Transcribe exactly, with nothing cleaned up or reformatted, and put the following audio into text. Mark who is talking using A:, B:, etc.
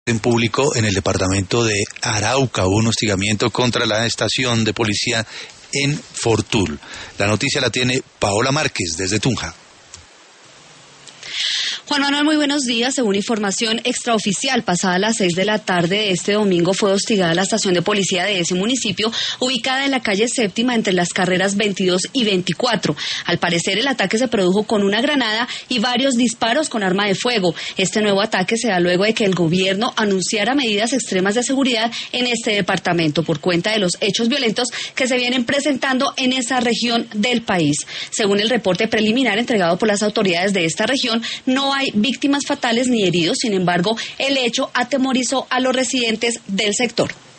A: En público en el departamento de Arauca hubo un hostigamiento contra la estación de policía en Fortul. La noticia la tiene Paola Márquez desde Tunja.
B: Juan Manuel, muy buenos días. Según información extraoficial, pasada las seis de la tarde de este domingo fue hostigada la estación de policía de ese municipio, ubicada en la calle Séptima entre las carreras veintidós y veinticuatro. Al parecer, el ataque se produjo con una granada y varios disparos con arma de fuego. Este nuevo ataque se da luego de que el gobierno anunciara medidas extremas de seguridad en este departamento por cuenta de los hechos violentos que se vienen presentando en esa región del país. Según el reporte preliminar entregado por las autoridades de esta región, no hay víctimas fatales ni heridos. Sin embargo, el hecho atemorizó a los residentes del sector.